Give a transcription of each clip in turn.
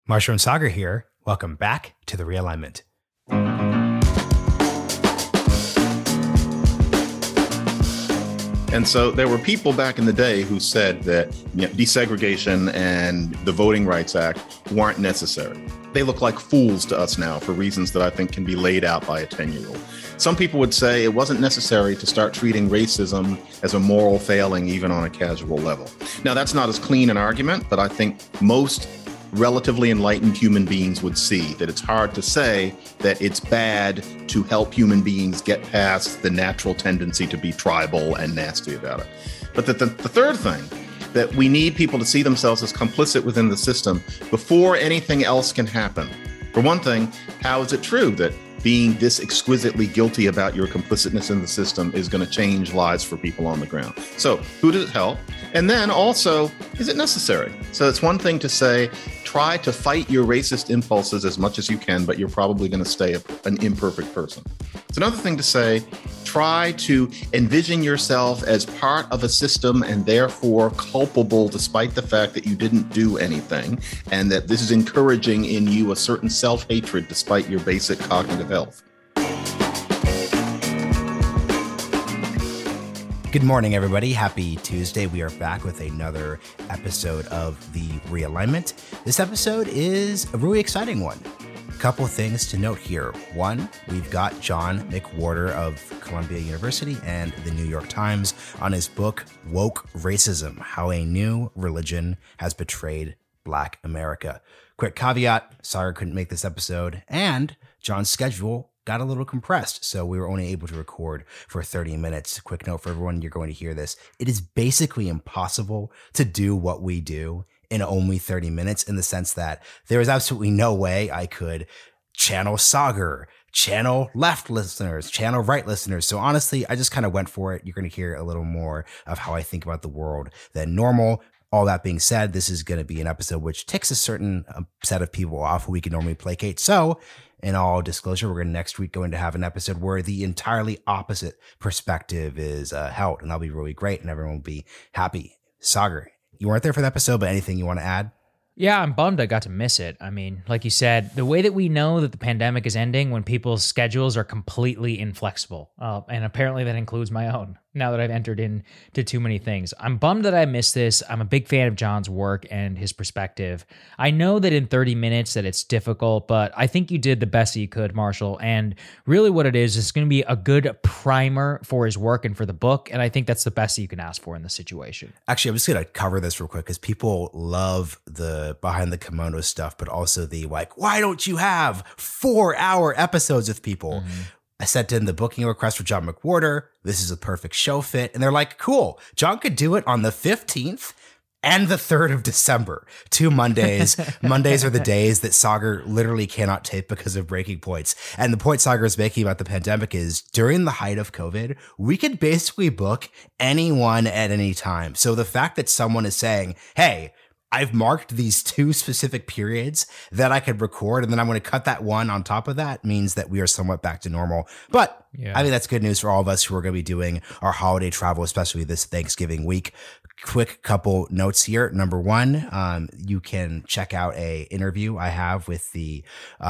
Marshall and Sagar here. Welcome back to The Realignment. And so there were people back in the day who said that desegregation and the Voting Rights Act weren't necessary. They look like fools to us now for reasons that I think can be laid out by a 10-year-old. Some people would say it wasn't necessary to start treating racism as a moral failing, even on a casual level. Now, that's not as clean an argument, but I think most relatively enlightened human beings would see that it's hard to say that it's bad to help human beings get past the natural tendency to be tribal and nasty about it. But the third thing, that we need people to see themselves as complicit within the system before anything else can happen. For one thing, how is it true that being this exquisitely guilty about your complicitness in the system is going to change lives for people on the ground? So who does it help? And then also, is it necessary? So it's one thing to say, try to fight your racist impulses as much as you can, but you're probably going to stay an imperfect person. It's another thing to say, try to envision yourself as part of a system and therefore culpable despite the fact that you didn't do anything, and that this is encouraging in you a certain self-hatred despite your basic cognitive health. Good morning, everybody. Happy Tuesday. We are back with another episode of The Realignment. This episode is a really exciting one. A couple things to note here. One, we've got John McWhorter of Columbia University and the New York Times on his book, Woke Racism: How a New Religion Has Betrayed Black America. Quick caveat, Sagar couldn't make this episode, and John's schedule got a little compressed, so we were only able to record for 30 minutes. Quick note for everyone, you're going to hear this. It is basically impossible to do what we do in only 30 minutes, in the sense that there is absolutely no way I could channel Sagar, channel left listeners, channel right listeners. So honestly, I just kind of went for it. You're going to hear a little more of how I think about the world than normal. All that being said, this is going to be an episode which ticks a certain set of people off who we can normally placate. So in all disclosure, we're next week going to have an episode where the entirely opposite perspective is held, and that'll be really great, and everyone will be happy. Sagar, you weren't there for the episode, but anything you want to add? Yeah, I'm bummed I got to miss it. I mean, like you said, the way that we know that the pandemic is ending when people's schedules are completely inflexible. And apparently that includes my own, now that I've entered into too many things. I'm bummed that I missed this. I'm a big fan of John's work and his perspective. I know that in 30 minutes that it's difficult, but I think you did the best that you could, Marshall. And really what it is going to be a good primer for his work and for the book. And I think that's the best that you can ask for in this situation. Actually, I'm just going to cover this real quick because people love the behind the kimono stuff, but also the why don't you have 4-hour episodes with people? Mm-hmm. I sent in the booking request for John McWhorter. This is a perfect show fit. And they're like, cool. John could do it on the 15th and the 3rd of December. 2 Mondays. Mondays are the days that Sagar literally cannot tape because of breaking points. And the point Sagar is making about the pandemic is during the height of COVID, we could basically book anyone at any time. So the fact that someone is saying, hey, I've marked these 2 specific periods that I could record, and then I'm going to cut that one on top of that, means that we are somewhat back to normal. But yeah, I think that's good news for all of us who are going to be doing our holiday travel, especially this Thanksgiving week. Quick couple notes here. Number one, you can check out a interview I have with the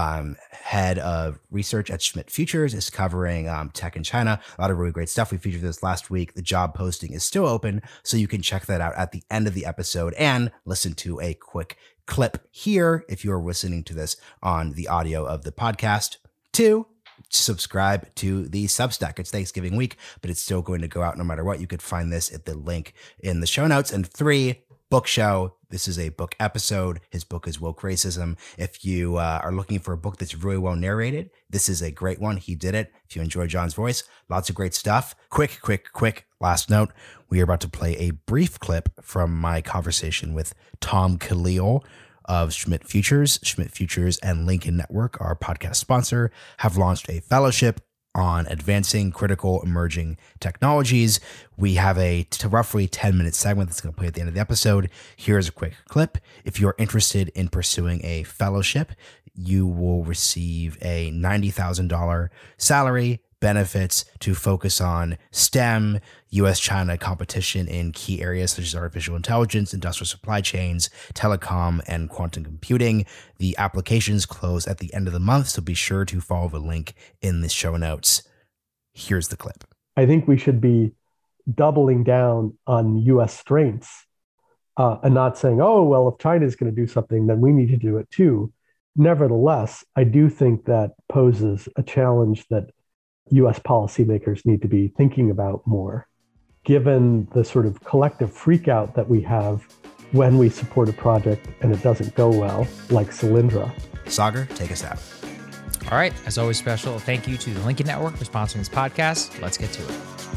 head of research at Schmidt Futures. It's covering tech in China. A lot of really great stuff. We featured this last week. The job posting is still open, so you can check that out at the end of the episode and listen to a quick clip here if you're listening to this on the audio of the podcast. 2, subscribe to the Substack. It's Thanksgiving week, but it's still going to go out no matter what. You could find this at the link in the show notes. And 3, book show. This is a book episode. His book is Woke Racism. If you are looking for a book that's really well narrated, this is a great one. He did it. If you enjoy John's voice, lots of great stuff. Quick last note. We are about to play a brief clip from my conversation with Tom Khalil of Schmidt Futures. Schmidt Futures and Lincoln Network, our podcast sponsor, have launched a fellowship on advancing critical emerging technologies. We have a roughly 10-minute segment that's going to play at the end of the episode. Here's a quick clip. If you're interested in pursuing a fellowship, you will receive a $90,000 salary benefits to focus on STEM, US-China competition in key areas such as artificial intelligence, industrial supply chains, telecom, and quantum computing. The applications close at the end of the month, so be sure to follow the link in the show notes. Here's the clip. I think we should be doubling down on US strengths and not saying, oh, well, if China is going to do something, then we need to do it too. Nevertheless, I do think that poses a challenge that US policymakers need to be thinking about more, given the sort of collective freakout that we have when we support a project and it doesn't go well, like Solyndra. Sagar, take us out. All right. As always, special thank you to the Lincoln Network for sponsoring this podcast. Let's get to it.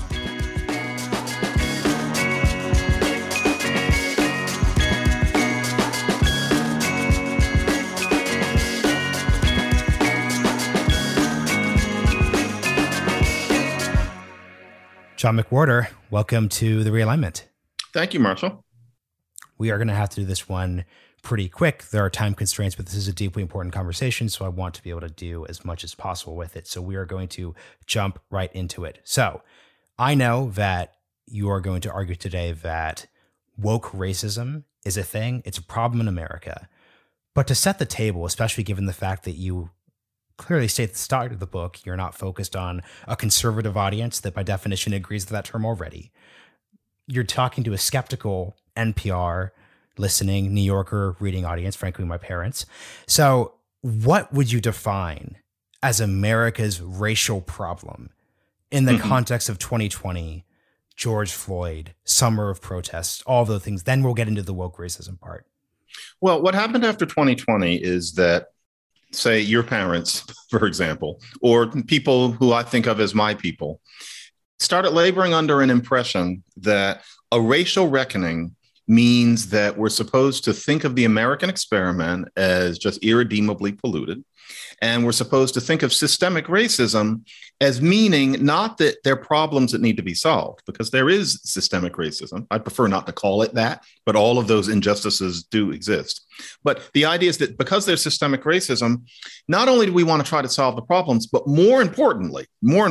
John McWhorter, welcome to The Realignment. Thank you, Marshall. We are going to have to do this one pretty quick. There are time constraints, but this is a deeply important conversation, so I want to be able to do as much as possible with it. So we are going to jump right into it. So I know that you are going to argue today that woke racism is a thing. It's a problem in America. But to set the table, especially given the fact that you clearly state at the start of the book, you're not focused on a conservative audience that by definition agrees with that term already. You're talking to a skeptical NPR listening, New Yorker reading audience, frankly, my parents. So what would you define as America's racial problem in the context of 2020, George Floyd, summer of protests, all the things? Then we'll get into the woke racism part. Well, what happened after 2020 is that, say, your parents, for example, or people who I think of as my people, started laboring under an impression that a racial reckoning means that we're supposed to think of the American experiment as just irredeemably polluted. And we're supposed to think of systemic racism as meaning not that there are problems that need to be solved, because there is systemic racism. I'd prefer not to call it that, but all of those injustices do exist. But the idea is that because there's systemic racism, not only do we want to try to solve the problems, but more importantly,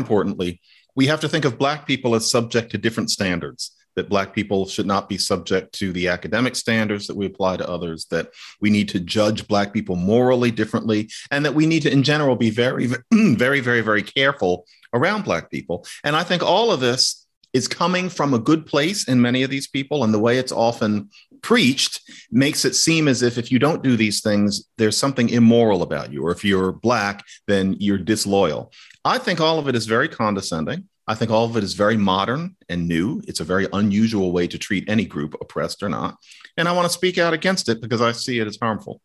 we have to think of Black people as subject to different standards, that Black people should not be subject to the academic standards that we apply to others, that we need to judge Black people morally differently, and that we need to, in general, be very, very, very, very careful around Black people. And I think all of this is coming from a good place in many of these people, and the way it's often preached makes it seem as if you don't do these things, there's something immoral about you, or if you're Black, then you're disloyal. I think all of it is very condescending. I think all of it is very modern and new. It's a very unusual way to treat any group, oppressed or not. And I want to speak out against it because I see it as harmful.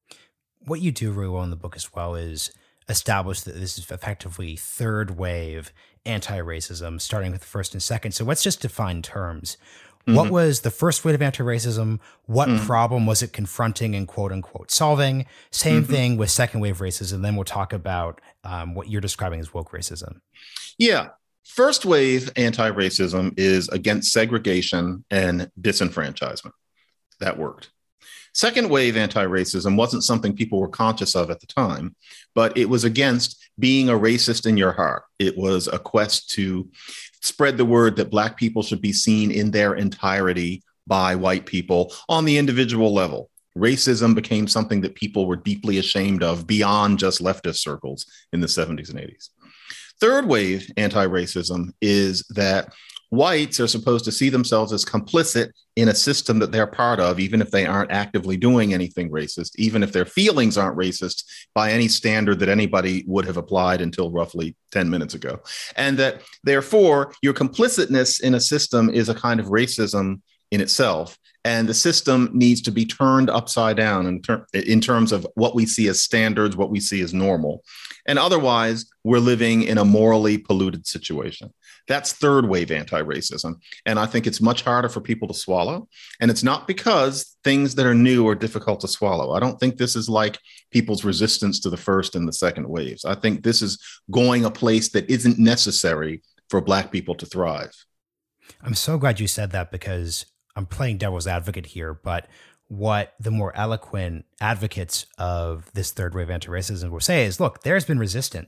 What you do really well in the book as well is establish that this is effectively third wave anti-racism, starting with the first and second. So let's just define terms. What was the first wave of anti-racism? What problem was it confronting and quote unquote solving? Same thing with second wave racism. Then we'll talk about what you're describing as woke racism. Yeah. First wave anti-racism is against segregation and disenfranchisement. That worked. Second wave anti-racism wasn't something people were conscious of at the time, but it was against being a racist in your heart. It was a quest to spread the word that Black people should be seen in their entirety by white people on the individual level. Racism became something that people were deeply ashamed of beyond just leftist circles in the 70s and 80s. Third wave anti-racism is that whites are supposed to see themselves as complicit in a system that they're part of, even if they aren't actively doing anything racist, even if their feelings aren't racist by any standard that anybody would have applied until roughly 10 minutes ago. And that therefore your complicitness in a system is a kind of racism in itself. And the system needs to be turned upside down in terms of what we see as standards, what we see as normal. And otherwise, we're living in a morally polluted situation. That's third wave anti-racism. And I think it's much harder for people to swallow. And it's not because things that are new are difficult to swallow. I don't think this is like people's resistance to the first and the second waves. I think this is going a place that isn't necessary for Black people to thrive. I'm so glad you said that, because I'm playing devil's advocate here, but what the more eloquent advocates of this third wave anti-racism will say is, look, there's been resistance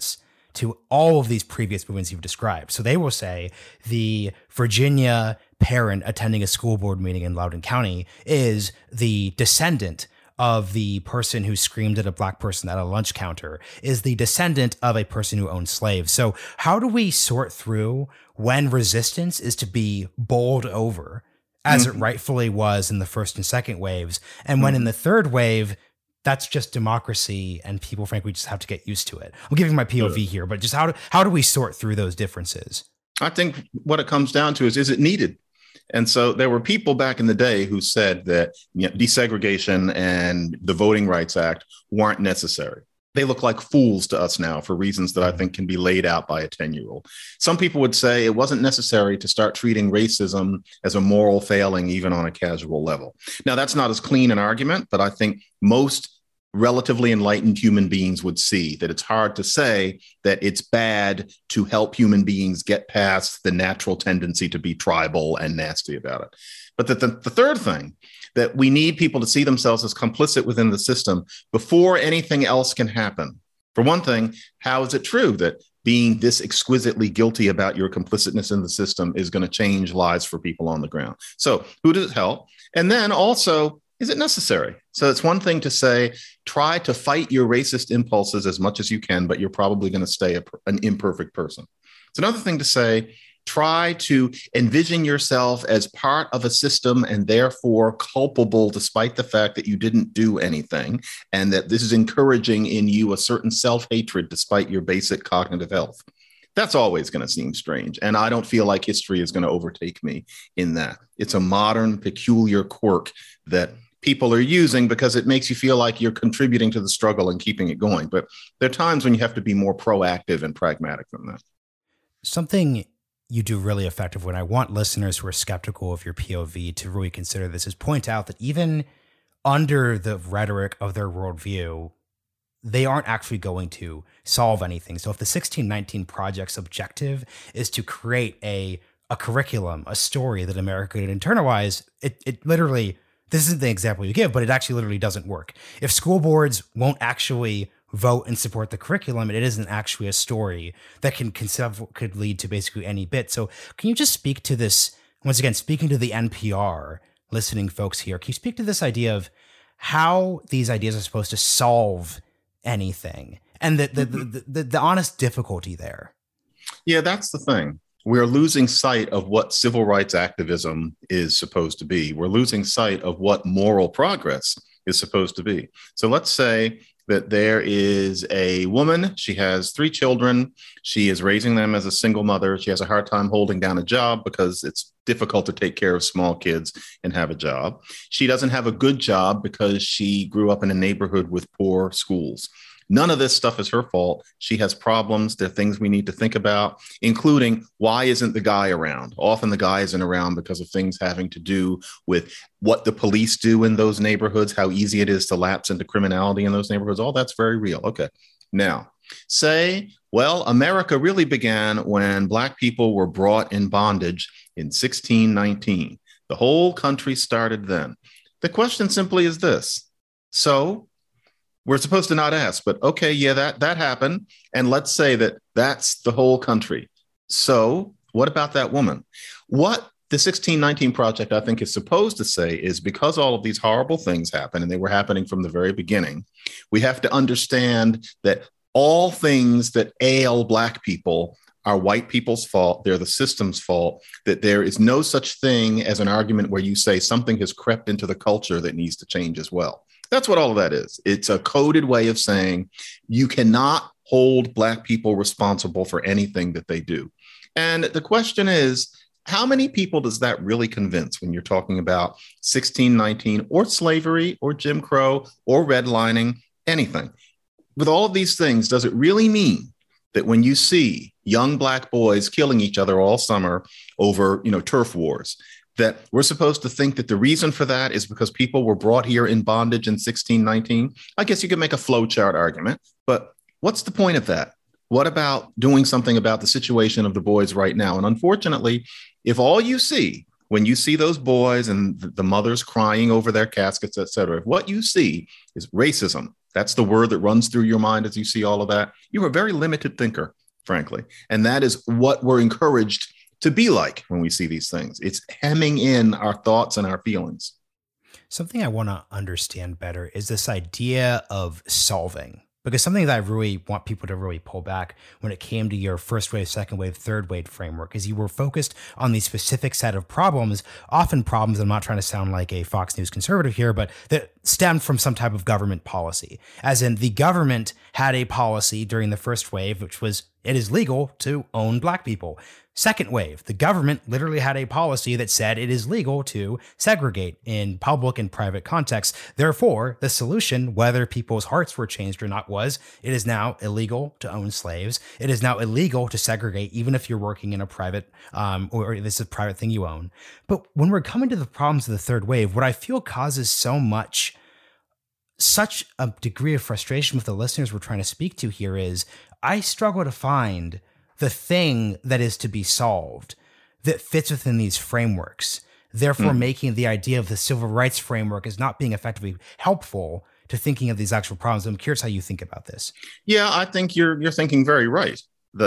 to all of these previous movements you've described. So they will say the Virginia parent attending a school board meeting in Loudoun County is the descendant of the person who screamed at a black person at a lunch counter, is the descendant of a person who owned slaves. So how do we sort through when resistance is to be bowled over, as it rightfully was in the first and second waves, and when in the third wave, that's just democracy and people, frankly, just have to get used to it? I'm giving my POV here, but just how do we sort through those differences? I think what it comes down to is it needed? And so there were people back in the day who said that desegregation and the Voting Rights Act weren't necessary. They look like fools to us now for reasons that I think can be laid out by a 10-year-old. Some people would say it wasn't necessary to start treating racism as a moral failing, even on a casual level. Now, that's not as clean an argument, but I think most relatively enlightened human beings would see that it's hard to say that it's bad to help human beings get past the natural tendency to be tribal and nasty about it. But the third thing, that we need people to see themselves as complicit within the system before anything else can happen. For one thing, how is it true that being this exquisitely guilty about your complicitness in the system is going to change lives for people on the ground? So who does it help? And then also, is it necessary? So it's one thing to say, try to fight your racist impulses as much as you can, but you're probably going to stay an imperfect person. It's another thing to say, try to envision yourself as part of a system and therefore culpable despite the fact that you didn't do anything, and that this is encouraging in you a certain self-hatred despite your basic cognitive health. That's always going to seem strange. And I don't feel like history is going to overtake me in that. It's a modern, peculiar quirk that people are using because it makes you feel like you're contributing to the struggle and keeping it going. But there are times when you have to be more proactive and pragmatic than that. Something you do really effective when I want listeners who are skeptical of your POV to really consider this is point out that even under the rhetoric of their worldview, they aren't actually going to solve anything. So if the 1619 Project's objective is to create a curriculum, a story that America can internalize, it literally, this isn't the example you give, but it actually literally doesn't work. If school boards won't actually vote and support the curriculum, it isn't actually a story that could lead to basically any bit. So can you just speak to this, once again, speaking to the NPR listening folks here, can you speak to this idea of how these ideas are supposed to solve anything and the honest difficulty there? Yeah, that's the thing. We're losing sight of what civil rights activism is supposed to be. We're losing sight of what moral progress is supposed to be. So let's say that there is a woman, she has 3 children, she is raising them as a single mother, she has a hard time holding down a job because it's difficult to take care of small kids and have a job. She doesn't have a good job because she grew up in a neighborhood with poor schools. None of this stuff is her fault. She has problems. There are things we need to think about, including why isn't the guy around? Often the guy isn't around because of things having to do with what the police do in those neighborhoods, how easy it is to lapse into criminality in those neighborhoods. All that's very real. Okay. Now, say, well, America really began when Black people were brought in bondage in 1619. The whole country started then. The question simply is this. So, we're supposed to not ask, but okay, yeah, that happened. And let's say that that's the whole country. So what about that woman? What the 1619 Project, I think, is supposed to say is because all of these horrible things happen, and they were happening from the very beginning, we have to understand that all things that ail Black people are white people's fault. They're the system's fault, that there is no such thing as an argument where you say something has crept into the culture that needs to change as well. That's what all of that is. It's a coded way of saying you cannot hold Black people responsible for anything that they do. And the question is, how many people does that really convince when you're talking about 1619 or slavery or Jim Crow or redlining, anything? With all of these things, does it really mean that when you see young Black boys killing each other all summer over, turf wars, that we're supposed to think that the reason for that is because people were brought here in bondage in 1619? I guess you could make a flowchart argument, but what's the point of that? What about doing something about the situation of the boys right now? And unfortunately, if all you see when you see those boys and the mothers crying over their caskets, et cetera, if what you see is racism That's the word that runs through your mind as you see all of that. You're a very limited thinker, frankly. And that is what we're encouraged to be like when we see these things. It's hemming in our thoughts and our feelings. Something I want to understand better is this idea of solving. Because something that I really want people to really pull back when it came to your first wave, second wave, third wave framework is you were focused on the specific set of problems, often problems, I'm not trying to sound like a Fox News conservative here, but that stemmed from some type of government policy. As in, the government had a policy during the first wave, which was it is legal to own Black people. Second wave, the government literally had a policy that said it is legal to segregate in public and private contexts. Therefore, the solution, whether people's hearts were changed or not, was it is now illegal to own slaves. It is now illegal to segregate, even if you're working in a private, or this is a private thing you own. But when we're coming to the problems of the third wave, what I feel causes such a degree of frustration with the listeners we're trying to speak to here is I struggle to find the thing that is to be solved that fits within these frameworks, therefore making the idea of the civil rights framework as not being effectively helpful to thinking of these actual problems. I'm curious how you think about this. Yeah, I think you're thinking very right.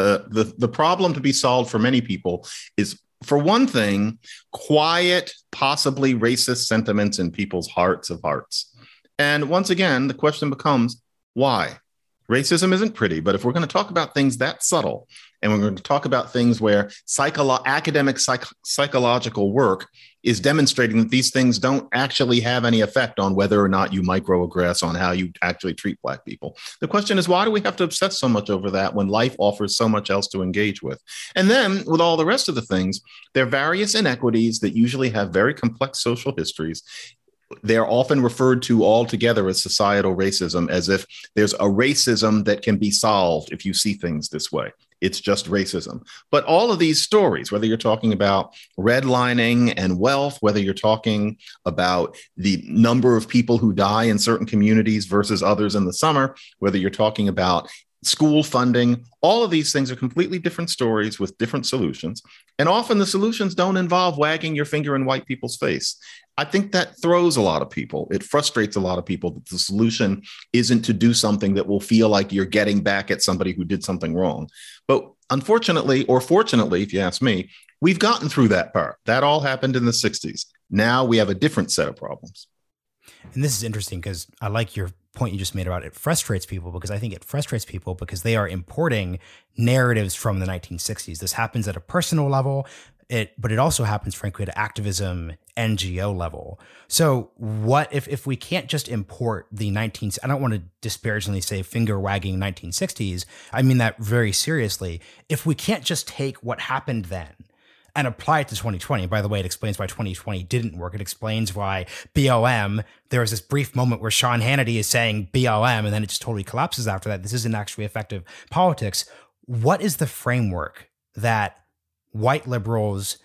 The problem to be solved for many people is, for one thing, quiet, possibly racist sentiments in people's hearts of hearts. And once again, the question becomes, why? Racism isn't pretty, but if we're going to talk about things that subtle, and we're going to talk about things where academic psychological work is demonstrating that these things don't actually have any effect on whether or not you microaggress on how you actually treat Black people. The question is, why do we have to obsess so much over that when life offers so much else to engage with? And then with all the rest of the things, there are various inequities that usually have very complex social histories. They're often referred to all together as societal racism, as if there's a racism that can be solved if you see things this way. It's just racism. But all of these stories, whether you're talking about redlining and wealth, whether you're talking about the number of people who die in certain communities versus others in the summer, whether you're talking about school funding, all of these things are completely different stories with different solutions. And often the solutions don't involve wagging your finger in white people's face. I think that throws a lot of people. It frustrates a lot of people that the solution isn't to do something that will feel like you're getting back at somebody who did something wrong. But unfortunately, or fortunately, if you ask me, we've gotten through that part. That all happened in the 60s. Now we have a different set of problems. And this is interesting because I like your point you just made about it frustrates people, because I think it frustrates people because they are importing narratives from the 1960s. This happens at a personal level, but it also happens, frankly, at activism, NGO level. So what if we can't just import the I don't want to disparagingly say finger wagging 1960s. I mean that very seriously. If we can't just take what happened then and apply it to 2020. By the way, it explains why 2020 didn't work. It explains why BLM, there was this brief moment where Sean Hannity is saying BLM, and then it just totally collapses after that. This isn't actually effective politics. What is the framework that white liberals,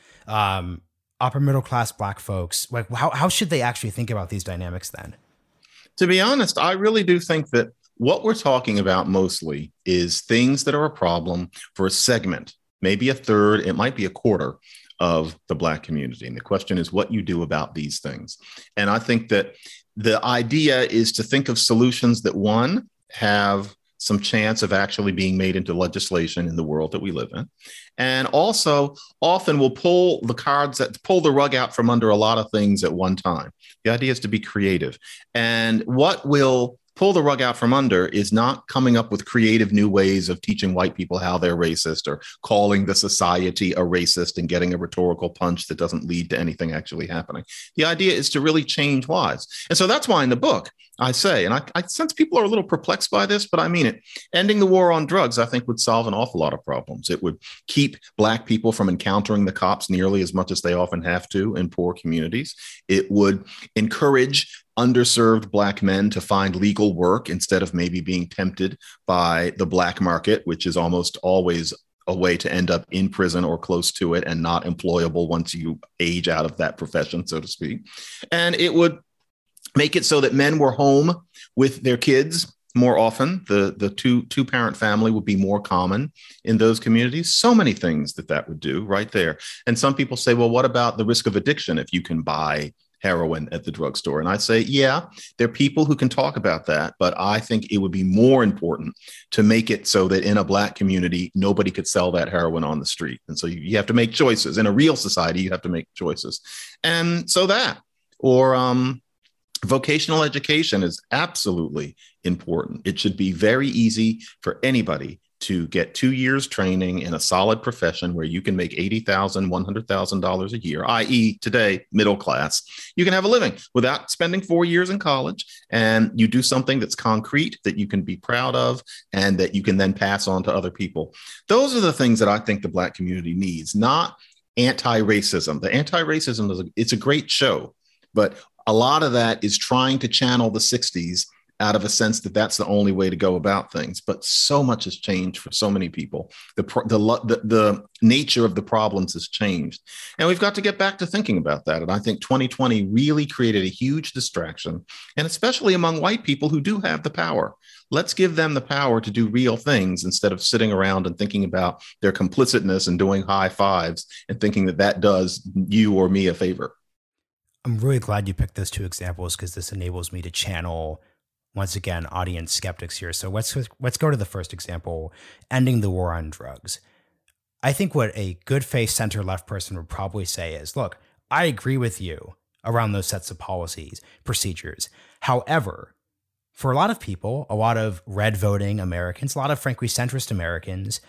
upper middle class Black folks, like how should they actually think about these dynamics then? To be honest, I really do think that what we're talking about mostly is things that are a problem for a segment, maybe a third, it might be a quarter of the Black community. And the question is what you do about these things. And I think that the idea is to think of solutions that, one, have some chance of actually being made into legislation in the world that we live in. And also often will pull the rug out from under a lot of things at one time. The idea is to be creative. And what will pull the rug out from under is not coming up with creative new ways of teaching white people how they're racist or calling the society a racist and getting a rhetorical punch that doesn't lead to anything actually happening. The idea is to really change lives. And so that's why in the book I say, and I sense people are a little perplexed by this, but I mean it, ending the war on drugs, I think, would solve an awful lot of problems. It would keep Black people from encountering the cops nearly as much as they often have to in poor communities. It would encourage underserved Black men to find legal work instead of maybe being tempted by the black market, which is almost always a way to end up in prison or close to it and not employable once you age out of that profession, so to speak. And it would make it so that men were home with their kids more often. The two-parent family would be more common in those communities. So many things that would do right there. And some people say, well, what about the risk of addiction if you can buy heroin at the drugstore. And I say, yeah, there are people who can talk about that, but I think it would be more important to make it so that in a Black community, nobody could sell that heroin on the street. And so you have to make choices. In a real society, you have to make choices. And so vocational education is absolutely important. It should be very easy for anybody to get 2 years training in a solid profession where you can make $80,000, $100,000 a year, i.e. today, middle class. You can have a living without spending 4 years in college, and you do something that's concrete that you can be proud of and that you can then pass on to other people. Those are the things that I think the Black community needs, not anti-racism. The anti-racism it's a great show, but a lot of that is trying to channel the 60s out of a sense that that's the only way to go about things. But so much has changed for so many people. The nature of the problems has changed. And we've got to get back to thinking about that. And I think 2020 really created a huge distraction, and especially among white people who do have the power. Let's give them the power to do real things instead of sitting around and thinking about their complicitness and doing high fives and thinking that that does you or me a favor. I'm really glad you picked those two examples because this enables me to channel, once again, audience skeptics here. So let's go to the first example, ending the war on drugs. I think what a good faith center-left person would probably say is, look, I agree with you around those sets of policies, procedures. However, for a lot of people, a lot of red voting Americans, a lot of frankly centrist Americans,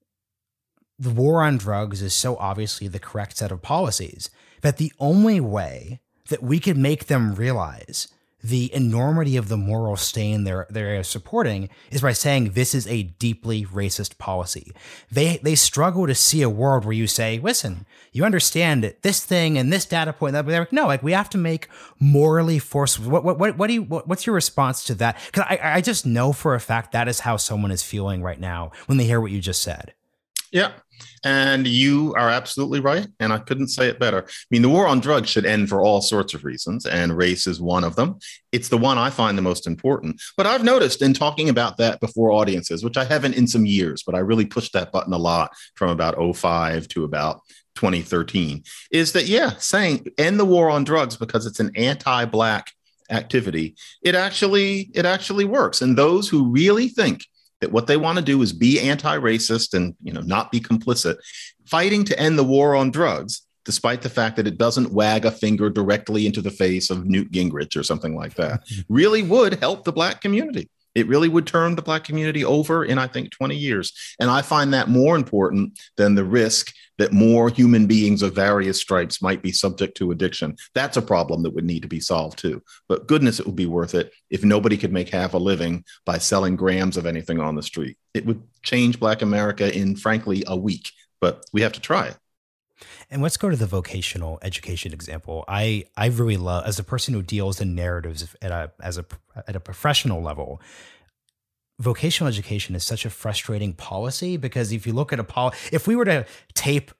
the war on drugs is so obviously the correct set of policies that the only way that we could make them realize the enormity of the moral stain they're supporting is by saying this is a deeply racist policy. They struggle to see a world where you say, listen, you understand this thing and this data point. That, they're like, no, like we have to make morally forceful. What's your response to that? Because I just know for a fact that is how someone is feeling right now when they hear what you just said. Yeah. And you are absolutely right. And I couldn't say it better. I mean, the war on drugs should end for all sorts of reasons, and race is one of them. It's the one I find the most important. But I've noticed in talking about that before audiences, which I haven't in some years, but I really pushed that button a lot from about 2005 to about 2013, is that, yeah, saying end the war on drugs because it's an anti-Black activity, it actually works. And those who really think that what they want to do is be anti-racist and, not be complicit, fighting to end the war on drugs, despite the fact that it doesn't wag a finger directly into the face of Newt Gingrich or something like that, really would help the Black community. It really would turn the Black community over in, I think, 20 years. And I find that more important than the risk that more human beings of various stripes might be subject to addiction. That's a problem that would need to be solved too. But goodness, it would be worth it if nobody could make half a living by selling grams of anything on the street. It would change Black America in, frankly, a week. But we have to try it. And let's go to the vocational education example. I really love, as a person who deals in narratives at a professional level, vocational education is such a frustrating policy because if you look at if we were to tape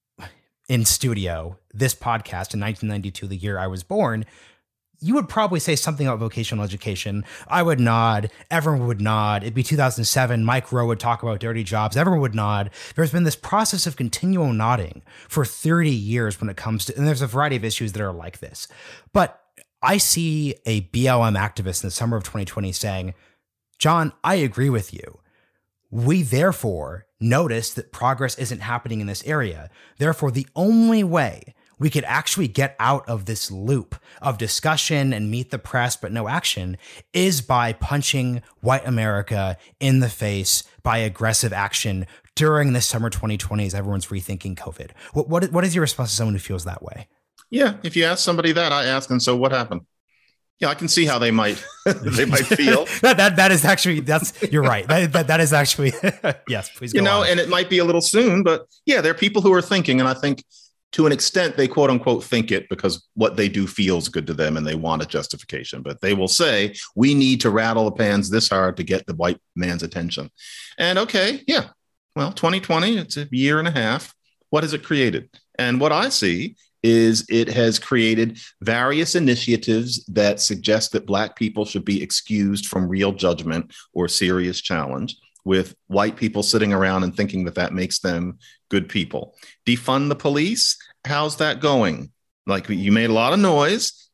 in studio this podcast in 1992, the year I was born, you would probably say something about vocational education. I would nod. Everyone would nod. It'd be 2007. Mike Rowe would talk about dirty jobs. Everyone would nod. There's been this process of continual nodding for 30 years when it comes to, and there's a variety of issues that are like this. But I see a BLM activist in the summer of 2020 saying, John, I agree with you. We therefore notice that progress isn't happening in this area. Therefore, the only way we could actually get out of this loop of discussion and meet the press, but no action, is by punching white America in the face by aggressive action during this summer 2020 as everyone's rethinking COVID. What is your response to someone who feels that way? Yeah, if you ask somebody that, I ask them, so what happened? Yeah, I can see how they might feel. that is actually, you're right. That is actually, yes, please go on. And it might be a little soon, but yeah, there are people who are thinking, and I think to an extent, they quote unquote think it because what they do feels good to them and they want a justification. But they will say, we need to rattle the pans this hard to get the white man's attention. And okay, yeah, well, 2020, it's a year and a half. What has it created? And what I see is it has created various initiatives that suggest that Black people should be excused from real judgment or serious challenge, with white people sitting around and thinking that that makes them good people. Defund the police. How's that going? Like, you made a lot of noise.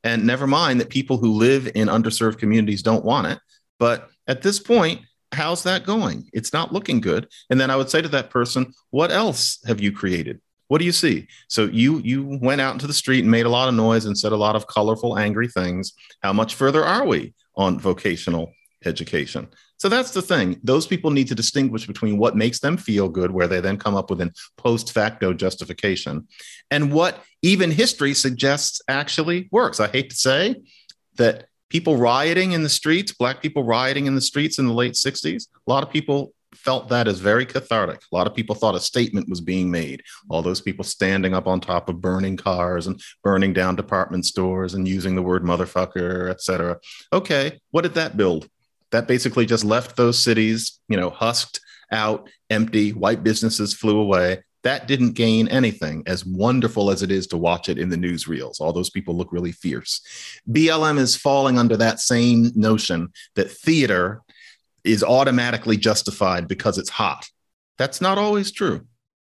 And never mind that people who live in underserved communities don't want it. But at this point, how's that going? It's not looking good. And then I would say to that person, what else have you created? What do you see? So you went out into the street and made a lot of noise and said a lot of colorful, angry things. How much further are we on vocational education? So that's the thing. Those people need to distinguish between what makes them feel good, where they then come up with an post facto justification, and what even history suggests actually works. I hate to say that people rioting in the streets, Black people rioting in the streets in the late 60s, a lot of people felt that as very cathartic. A lot of people thought a statement was being made. All those people standing up on top of burning cars and burning down department stores and using the word motherfucker, et cetera. Okay, what did that build? That basically just left those cities, husked out, empty, white businesses flew away. That didn't gain anything, as wonderful as it is to watch it in the newsreels. All those people look really fierce. BLM is falling under that same notion that theater is automatically justified because it's hot. That's not always true.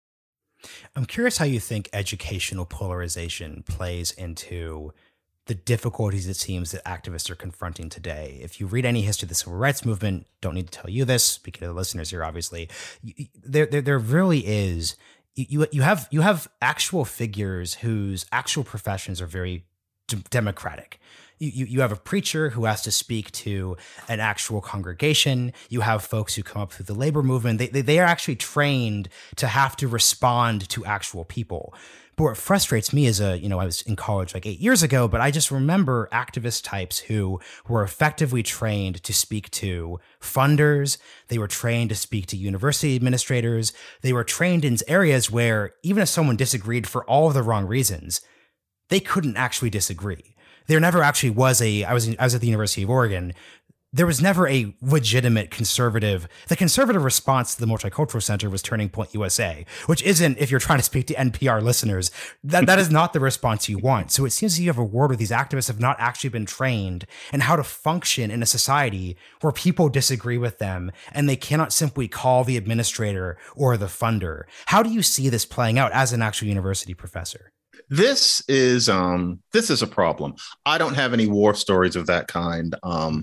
I'm curious how you think educational polarization plays into the difficulties it seems that activists are confronting today. If you read any history of the civil rights movement, don't need to tell you this, speaking to the listeners here, obviously, there really is, you have actual figures whose actual professions are very democratic. You have a preacher who has to speak to an actual congregation. You have folks who come up through the labor movement. They are actually trained to have to respond to actual people. But what frustrates me is I was in college like 8 years ago, but I just remember activist types who were effectively trained to speak to funders. They were trained to speak to university administrators. They were trained in areas where even if someone disagreed for all of the wrong reasons, they couldn't actually disagree. There never actually was I was at the University of Oregon. There was never a legitimate the conservative response to the Multicultural Center was Turning Point USA, which isn't, if you're trying to speak to NPR listeners, that is not the response you want. So it seems you have a world where these activists have not actually been trained in how to function in a society where people disagree with them and they cannot simply call the administrator or the funder. How do you see this playing out as an actual university professor? This is a problem. I don't have any war stories of that kind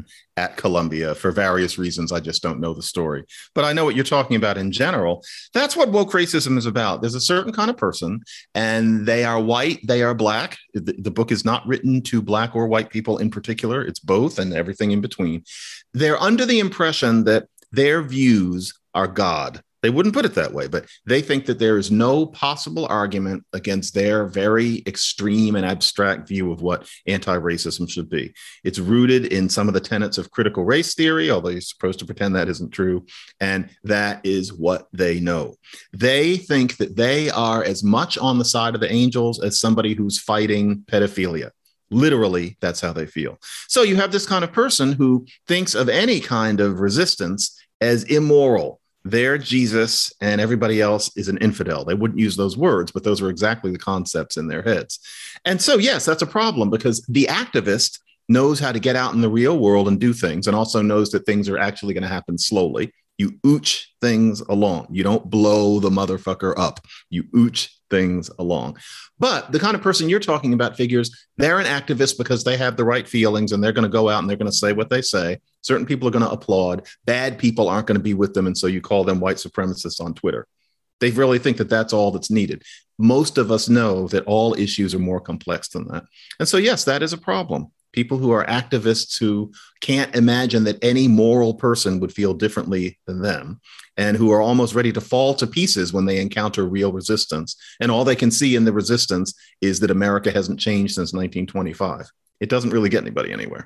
at Columbia for various reasons. I just don't know the story. But I know what you're talking about in general. That's what woke racism is about. There's a certain kind of person, and they are white, they are Black. The book is not written to Black or white people in particular. It's both and everything in between. They're under the impression that their views are God. They wouldn't put it that way, but they think that there is no possible argument against their very extreme and abstract view of what anti-racism should be. It's rooted in some of the tenets of critical race theory, although you're supposed to pretend that isn't true. And that is what they know. They think that they are as much on the side of the angels as somebody who's fighting pedophilia. Literally, that's how they feel. So you have this kind of person who thinks of any kind of resistance as immoral. They're Jesus and everybody else is an infidel. They wouldn't use those words, but those are exactly the concepts in their heads. And so, yes, that's a problem because the activist knows how to get out in the real world and do things, and also knows that things are actually going to happen slowly. You ooch things along. You don't blow the motherfucker up. You ooch things along. But the kind of person you're talking about figures they're an activist because they have the right feelings and they're going to go out and they're going to say what they say. Certain people are going to applaud. Bad people aren't going to be with them. And so you call them white supremacists on Twitter. They really think that that's all that's needed. Most of us know that all issues are more complex than that. And so, yes, that is a problem. People who are activists who can't imagine that any moral person would feel differently than them and who are almost ready to fall to pieces when they encounter real resistance. And all they can see in the resistance is that America hasn't changed since 1925. It doesn't really get anybody anywhere.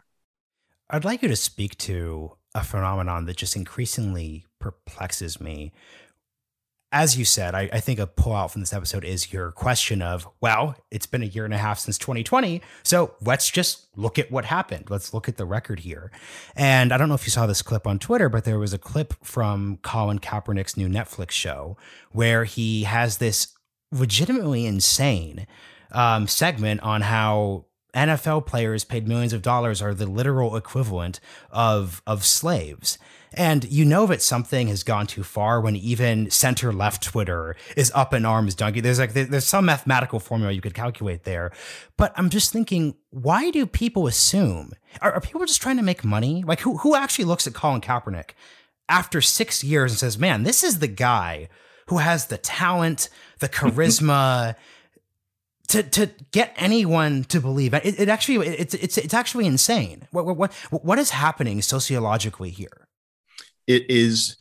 I'd like you to speak to a phenomenon that just increasingly perplexes me. As you said, I think a pullout from this episode is your question of, well, it's been a year and a half since 2020, so let's just look at what happened. Let's look at the record here. And I don't know if you saw this clip on Twitter, but there was a clip from Colin Kaepernick's new Netflix show where he has this legitimately insane segment on how NFL players paid millions of dollars are the literal equivalent of slaves. And you know that something has gone too far when even center left Twitter is up in arms, Duncan. There's some mathematical formula you could calculate there. But I'm just thinking, why do people assume? Are people just trying to make money? Like who actually looks at Colin Kaepernick after 6 years and says, man, this is the guy who has the talent, the charisma to get anyone to believe it? It's actually insane. What is happening sociologically here? It is,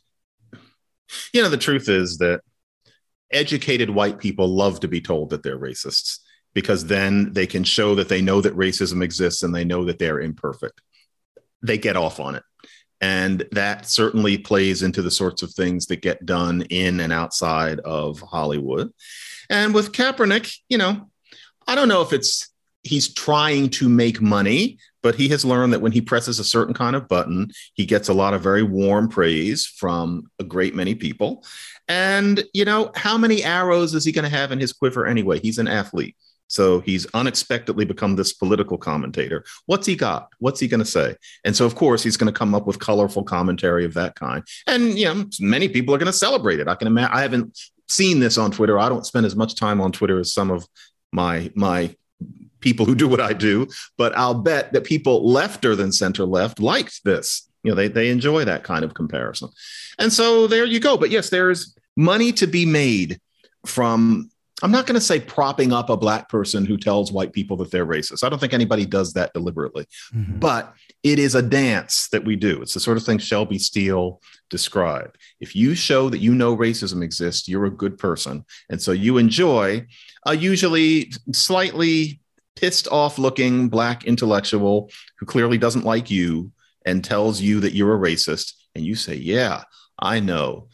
the truth is that educated white people love to be told that they're racists, because then they can show that they know that racism exists and they know that they're imperfect. They get off on it. And that certainly plays into the sorts of things that get done in and outside of Hollywood. And with Kaepernick, I don't know if he's trying to make money, but he has learned that when he presses a certain kind of button, he gets a lot of very warm praise from a great many people. And, how many arrows is he going to have in his quiver anyway? He's an athlete. So he's unexpectedly become this political commentator. What's he got? What's he going to say? And so, of course, he's going to come up with colorful commentary of that kind. And, many people are going to celebrate it. I can imagine. I haven't seen this on Twitter. I don't spend as much time on Twitter as some of my people who do what I do, but I'll bet that people lefter than center left liked this. They enjoy that kind of comparison. And so there you go. But yes, there's money to be made from, I'm not going to say propping up a black person who tells white people that they're racist. I don't think anybody does that deliberately, but it is a dance that we do. It's the sort of thing Shelby Steele described. If you show that racism exists, you're a good person. And so you enjoy a usually slightly pissed off looking black intellectual who clearly doesn't like you and tells you that you're a racist. And you say, yeah, I know.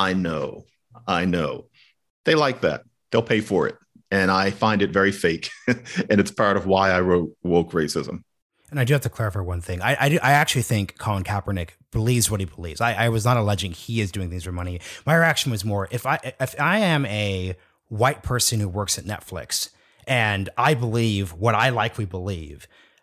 They like that. They'll pay for it. And I find it very fake. And it's part of why I wrote Woke Racism. And I do have to clarify one thing. I actually think Colin Kaepernick believes what he believes. I was not alleging he is doing things for money. My reaction was more, if I am a white person who works at Netflix and I believe what I likely believe,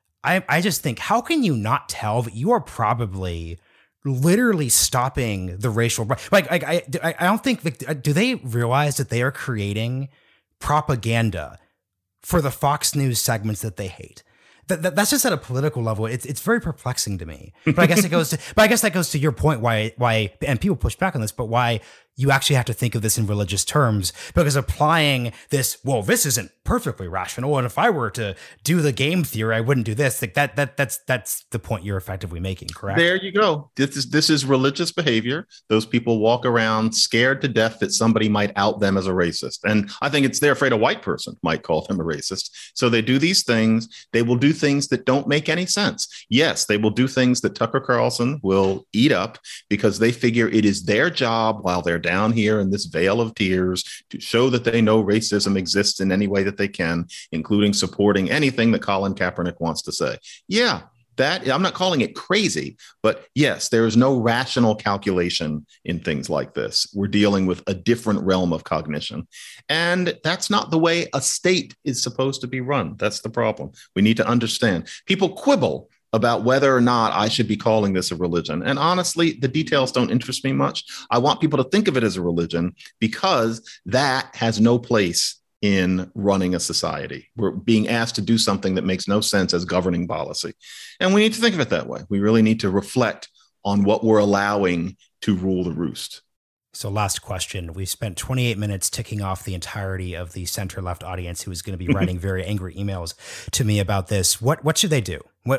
I just think, how can you not tell that you are probably literally stopping the racial, I don't think, do they realize that they are creating propaganda for the Fox News segments that they hate? That's just at a political level. It's very perplexing to me. But I guess that goes to your point why and people push back on this, but why you actually have to think of this in religious terms, because applying this, well, this isn't perfectly rational, and if I were to do the game theory, I wouldn't do this. Like that's the point you're effectively making, correct? There you go. This is religious behavior. Those people walk around scared to death that somebody might out them as a racist. And I think they're afraid a white person might call them a racist. So they do these things. They will do things that don't make any sense. Yes, they will do things that Tucker Carlson will eat up because they figure it is their job while they're down here in this vale of tears to show that they know racism exists in any way that they can, including supporting anything that Colin Kaepernick wants to say. Yeah, that I'm not calling it crazy, but yes, there is no rational calculation in things like this. We're dealing with a different realm of cognition. And that's not the way a state is supposed to be run. That's the problem. We need to understand. People quibble about whether or not I should be calling this a religion. And honestly, the details don't interest me much. I want people to think of it as a religion because that has no place in running a society. We're being asked to do something that makes no sense as governing policy. And we need to think of it that way. We really need to reflect on what we're allowing to rule the roost. So last question. We spent 28 minutes ticking off the entirety of the center-left audience who is going to be writing very angry emails to me about this. What should they do?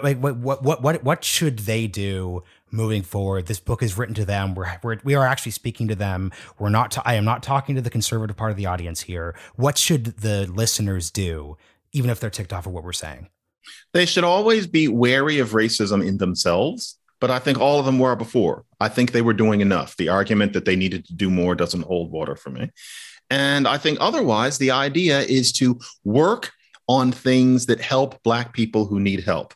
What should they do moving forward? This book is written to them. We are actually speaking to them. I am not talking to the conservative part of the audience here. What should the listeners do, even if they're ticked off of what we're saying? They should always be wary of racism in themselves. But I think all of them were before. I think they were doing enough. The argument that they needed to do more doesn't hold water for me. And I think otherwise, the idea is to work on things that help Black people who need help.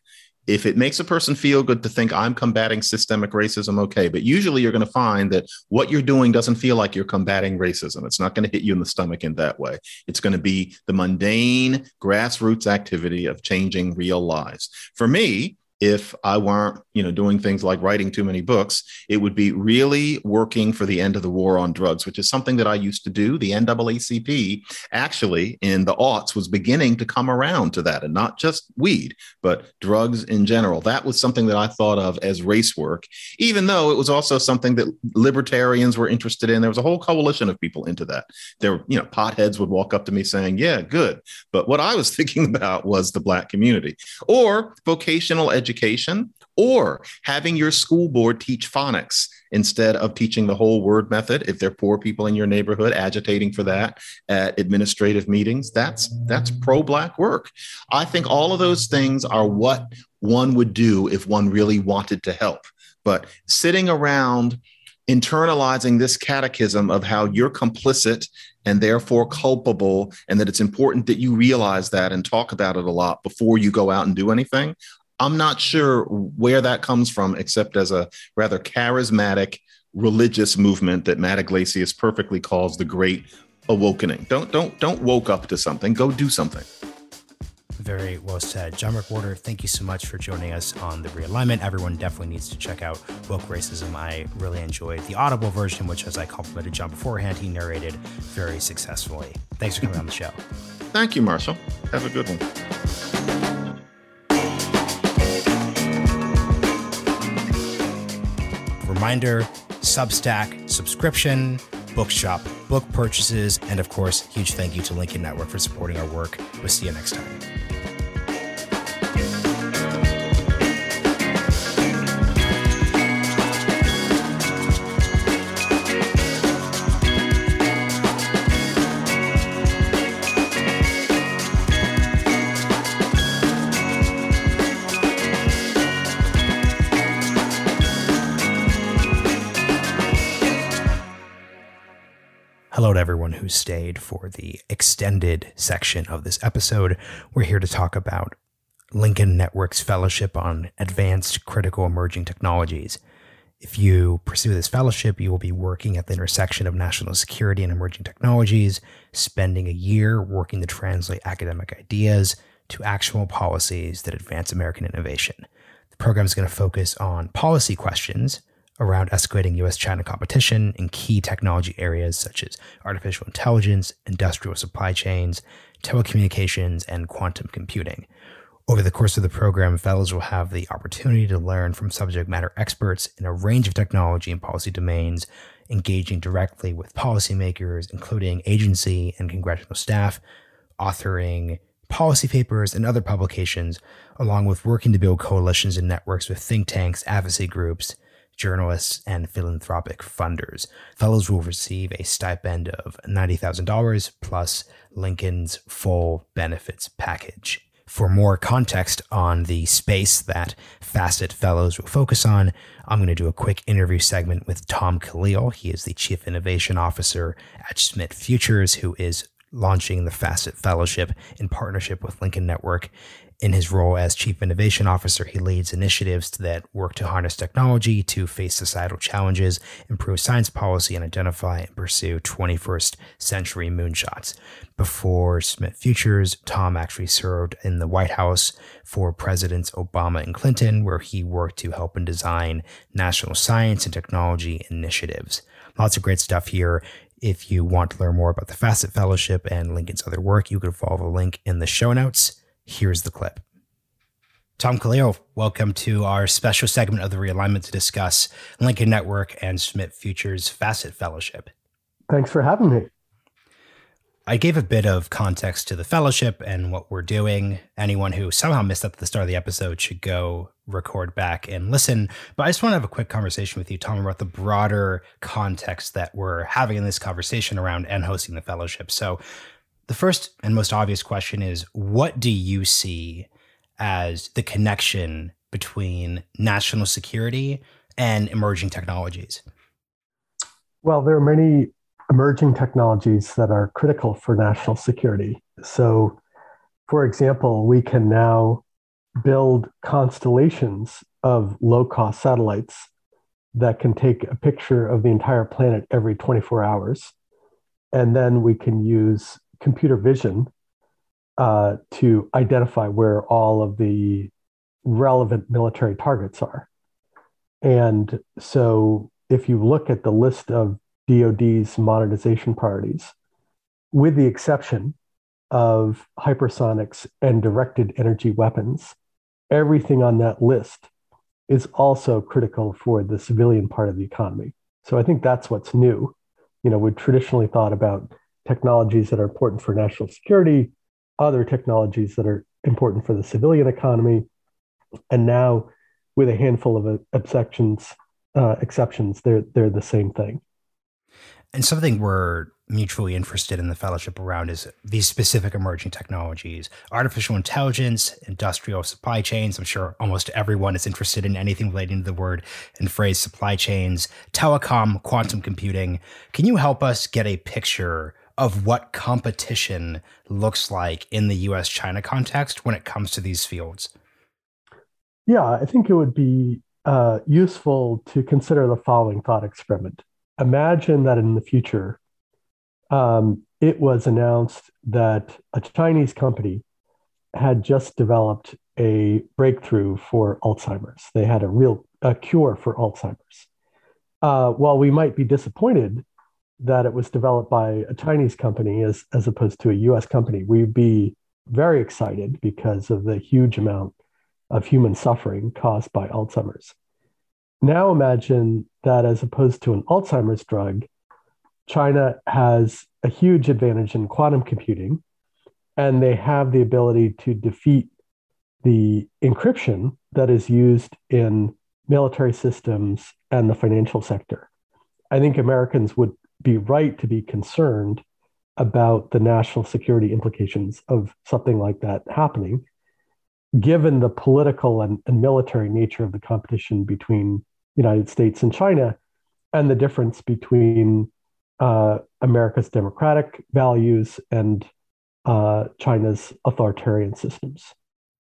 if it makes a person feel good to think I'm combating systemic racism, okay. But usually you're going to find that what you're doing doesn't feel like you're combating racism. It's not going to hit you in the stomach in that way. It's going to be the mundane grassroots activity of changing real lives. For me, if I weren't, doing things like writing too many books, it would be really working for the end of the war on drugs, which is something that I used to do. The NAACP actually in the aughts was beginning to come around to that, and not just weed, but drugs in general. That was something that I thought of as race work, even though it was also something that libertarians were interested in. There was a whole coalition of people into that. There were, potheads would walk up to me saying, yeah, good. But what I was thinking about was the Black community, or vocational education, or having your school board teach phonics instead of teaching the whole word method. If there are poor people in your neighborhood, agitating for that at administrative meetings, that's pro-Black work. I think all of those things are what one would do if one really wanted to help. But sitting around internalizing this catechism of how you're complicit and therefore culpable, and that it's important that you realize that and talk about it a lot before you go out and do anything, I'm not sure where that comes from, except as a rather charismatic religious movement that Matt Yglesias perfectly calls the Great Awakening. Don't woke up to something. Go do something. Very well said. John McWhorter, thank you so much for joining us on The Realignment. Everyone definitely needs to check out Woke Racism. I really enjoyed the Audible version, which, as I complimented John beforehand, he narrated very successfully. Thanks for coming on the show. Thank you, Marshall. Have a good one. Reminder, Substack subscription, Bookshop book purchases, and of course, huge thank you to Lincoln Network for supporting our work. We'll see you next time. Hello to everyone who stayed for the extended section of this episode. We're here to talk about Lincoln Network's fellowship on advanced critical emerging technologies. If you pursue this fellowship, you will be working at the intersection of national security and emerging technologies, spending a year working to translate academic ideas to actual policies that advance American innovation. The program is going to focus on policy questions around escalating U.S.-China competition in key technology areas such as artificial intelligence, industrial supply chains, telecommunications, and quantum computing. Over the course of the program, fellows will have the opportunity to learn from subject matter experts in a range of technology and policy domains, engaging directly with policymakers, including agency and congressional staff, authoring policy papers and other publications, along with working to build coalitions and networks with think tanks, advocacy groups, journalists, and philanthropic funders. Fellows will receive a stipend of $90,000 plus Lincoln's full benefits package. For more context on the space that Facet Fellows will focus on, I'm going to do a quick interview segment with Tom Khalil. He is the Chief Innovation Officer at Schmidt Futures, who is launching the Facet Fellowship in partnership with Lincoln Network. In his role as Chief Innovation Officer, he leads initiatives that work to harness technology to face societal challenges, improve science policy, and identify and pursue 21st century moonshots. Before Schmidt Futures, Tom actually served in the White House for Presidents Obama and Clinton, where he worked to help and design national science and technology initiatives. Lots of great stuff here. If you want to learn more about the Facet Fellowship and Lincoln's other work, you can follow the link in the show notes. Here's the clip. Tom Khalil, welcome to our special segment of The Realignment to discuss Lincoln Network and Schmidt Futures Facet Fellowship. Thanks for having me. I gave a bit of context to the fellowship and what we're doing. Anyone who somehow missed that at the start of the episode should go record back and listen. But I just want to have a quick conversation with you, Tom, about the broader context that we're having in this conversation around and hosting the fellowship. So the first and most obvious question is, what do you see as the connection between national security and emerging technologies? Well, there are many emerging technologies that are critical for national security. So, for example, we can now build constellations of low-cost satellites that can take a picture of the entire planet every 24 hours. And then we can use computer vision to identify where all of the relevant military targets are. And so if you look at the list of DoD's modernization priorities, with the exception of hypersonics and directed energy weapons, everything on that list is also critical for the civilian part of the economy. So I think that's what's new. We've traditionally thought about technologies that are important for national security, other technologies that are important for the civilian economy. And now, with a handful of exceptions, they're the same thing. And something we're mutually interested in the fellowship around is these specific emerging technologies, artificial intelligence, industrial supply chains. I'm sure almost everyone is interested in anything relating to the word and phrase supply chains, telecom, quantum computing. Can you help us get a picture of what competition looks like in the US-China context when it comes to these fields? Yeah, I think it would be useful to consider the following thought experiment. Imagine that in the future, it was announced that a Chinese company had just developed a breakthrough for Alzheimer's. They had a cure for Alzheimer's. While we might be disappointed that it was developed by a Chinese company as opposed to a US company, we'd be very excited because of the huge amount of human suffering caused by Alzheimer's. Now imagine that as opposed to an Alzheimer's drug, China has a huge advantage in quantum computing, and they have the ability to defeat the encryption that is used in military systems and the financial sector. I think Americans would be right to be concerned about the national security implications of something like that happening, given the political and military nature of the competition between the United States and China, and the difference between America's democratic values and China's authoritarian systems.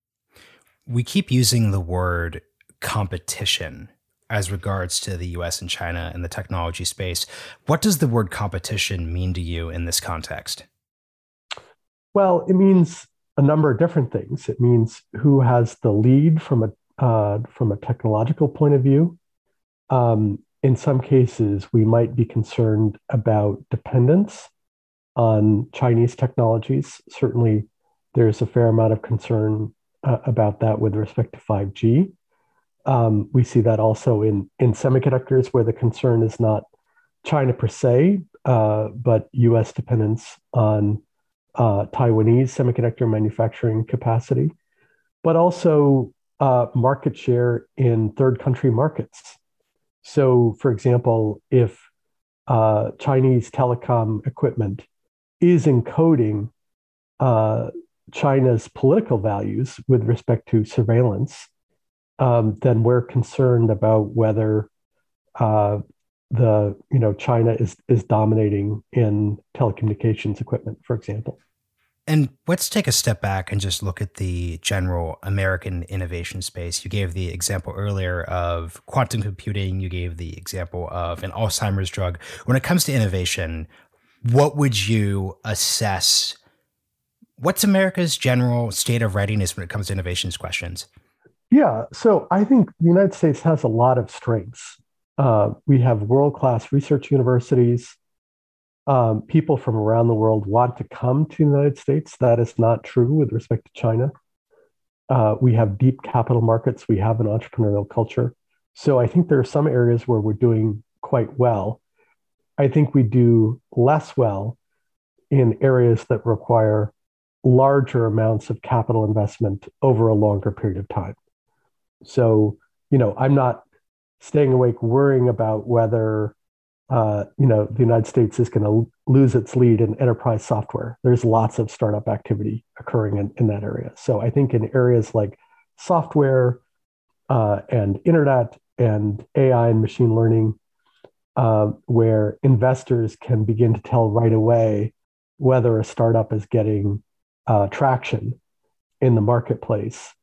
We keep using the word competition as regards to the US and China and the technology space. What does the word competition mean to you in this context? Well, it means a number of different things. It means who has the lead from a technological point of view. In some cases, we might be concerned about dependence on Chinese technologies. Certainly, there's a fair amount of concern about that with respect to 5G. We see that also in semiconductors, where the concern is not China per se, but US dependence on Taiwanese semiconductor manufacturing capacity, but also market share in third country markets. So, for example, if Chinese telecom equipment is encoding China's political values with respect to surveillance, then we're concerned about whether China is dominating in telecommunications equipment, for example. And let's take a step back and just look at the general American innovation space. You gave the example earlier of quantum computing. You gave the example of an Alzheimer's drug. When it comes to innovation, what would you assess? What's America's general state of readiness when it comes to innovations questions? Yeah, so I think the United States has a lot of strengths. We have world-class research universities. People from around the world want to come to the United States. That is not true with respect to China. We have deep capital markets. We have an entrepreneurial culture. So I think there are some areas where we're doing quite well. I think we do less well in areas that require larger amounts of capital investment over a longer period of time. So, I'm not staying awake worrying about whether the United States is going to lose its lead in enterprise software. There's lots of startup activity occurring in that area. So I think in areas like software and internet and AI and machine learning, where investors can begin to tell right away whether a startup is getting traction in the marketplace,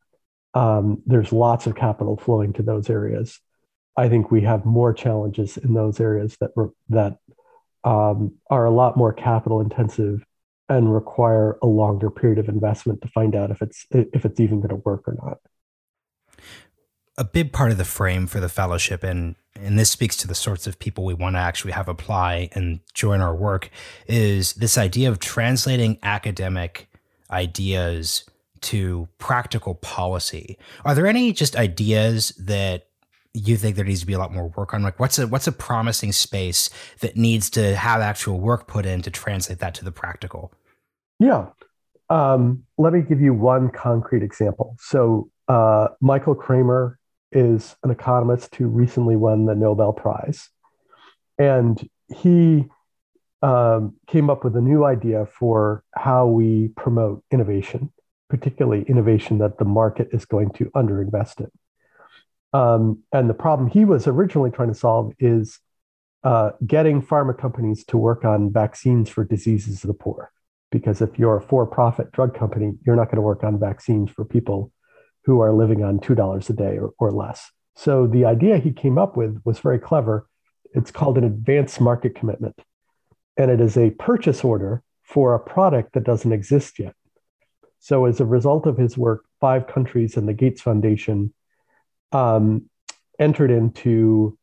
There's lots of capital flowing to those areas. I think we have more challenges in those areas that are a lot more capital intensive and require a longer period of investment to find out if it's even going to work or not. A big part of the frame for the fellowship, and this speaks to the sorts of people we want to actually have apply and join our work, is this idea of translating academic ideas to practical policy. Are there any just ideas that you think there needs to be a lot more work on? Like what's a promising space that needs to have actual work put in to translate that to the practical? Yeah. Let me give you one concrete example. So Michael Kramer is an economist who recently won the Nobel Prize. And he came up with a new idea for how we promote innovation, particularly innovation that the market is going to underinvest in. And the problem he was originally trying to solve is getting pharma companies to work on vaccines for diseases of the poor. Because if you're a for-profit drug company, you're not going to work on vaccines for people who are living on $2 a day or less. So the idea he came up with was very clever. It's called an advanced market commitment. And it is a purchase order for a product that doesn't exist yet. So as a result of his work, 5 countries and the Gates Foundation entered into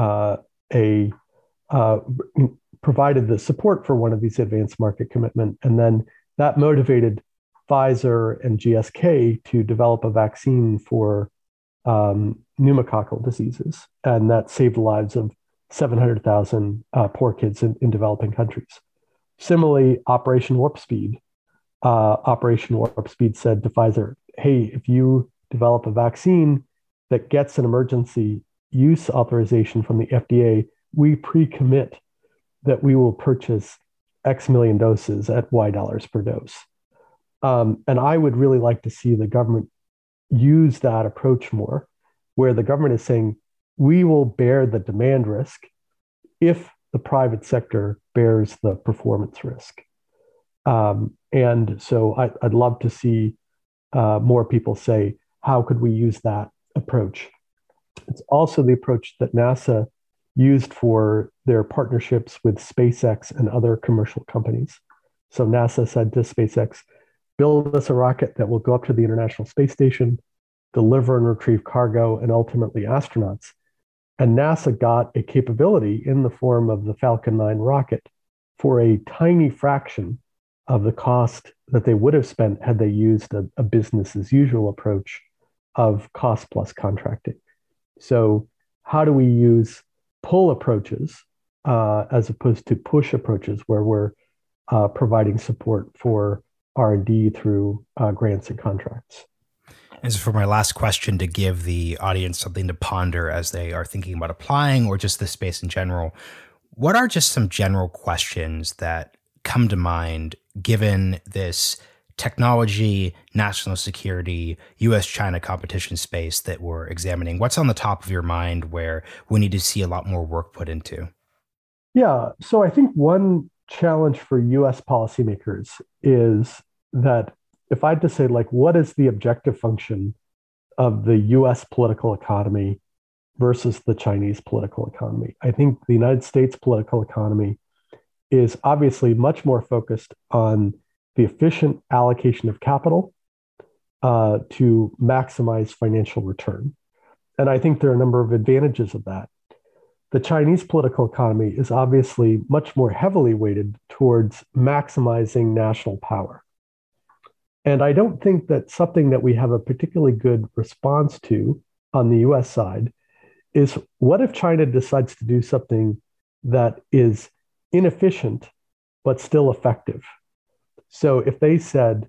provided the support for one of these advanced market commitment. And then that motivated Pfizer and GSK to develop a vaccine for pneumococcal diseases. And that saved the lives of 700,000 poor kids in developing countries. Similarly, Operation Warp Speed said to Pfizer, hey, if you develop a vaccine that gets an emergency use authorization from the FDA, we pre-commit that we will purchase X million doses at Y dollars per dose. And I would really like to see the government use that approach more, where the government is saying, we will bear the demand risk if the private sector bears the performance risk. And so I'd love to see more people say, how could we use that approach? It's also the approach that NASA used for their partnerships with SpaceX and other commercial companies. So NASA said to SpaceX, build us a rocket that will go up to the International Space Station, deliver and retrieve cargo, and ultimately astronauts. And NASA got a capability in the form of the Falcon 9 rocket for a tiny fraction of the cost that they would have spent had they used a business as usual approach of cost plus contracting. So how do we use pull approaches as opposed to push approaches where we're providing support for R&D through grants and contracts? And so for my last question, to give the audience something to ponder as they are thinking about applying or just the space in general, what are just some general questions that come to mind given this technology, national security, US-China competition space that we're examining? What's on the top of your mind where we need to see a lot more work put into? Yeah, so I think one challenge for US policymakers is that if I had to say, like, what is the objective function of the US political economy versus the Chinese political economy? I think the United States political economy is obviously much more focused on the efficient allocation of capital to maximize financial return. And I think there are a number of advantages of that. The Chinese political economy is obviously much more heavily weighted towards maximizing national power. And I don't think that something that we have a particularly good response to on the US side is, what if China decides to do something that is inefficient but still effective? So if they said,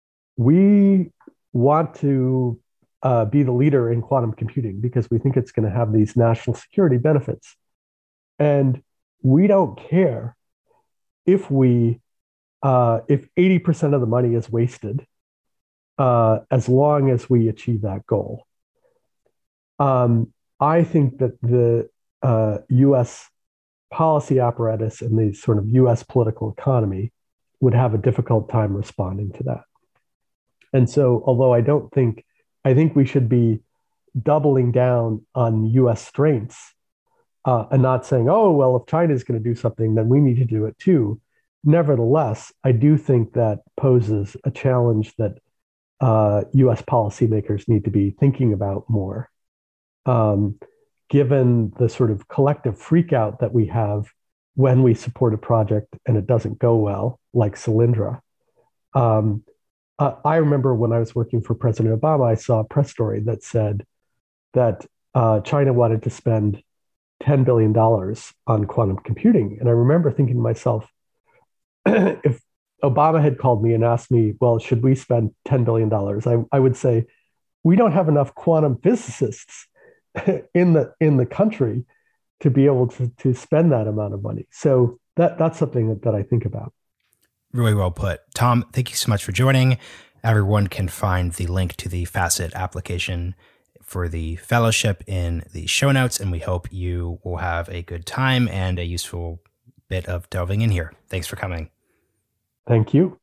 we want to be the leader in quantum computing because we think it's going to have these national security benefits, and we don't care if 80% of the money is wasted, as long as we achieve that goal. I think that the US policy apparatus and the sort of US political economy would have a difficult time responding to that. And so, although I don't think I think we should be doubling down on US strengths and not saying, oh, well, if China is going to do something, then we need to do it too. Nevertheless, I do think that poses a challenge that US policymakers need to be thinking about more. Given the sort of collective freakout that we have when we support a project and it doesn't go well, like Solyndra. I remember when I was working for President Obama, I saw a press story that said that China wanted to spend $10 billion on quantum computing. And I remember thinking to myself, if Obama had called me and asked me, well, should we spend $10 billion? I would say, we don't have enough quantum physicists in the country to be able to spend that amount of money. So that's something that I think about. Really well put. Tom, thank you so much for joining. Everyone can find the link to the FACET application for the fellowship in the show notes, and we hope you will have a good time and a useful bit of delving in here. Thanks for coming. Thank you.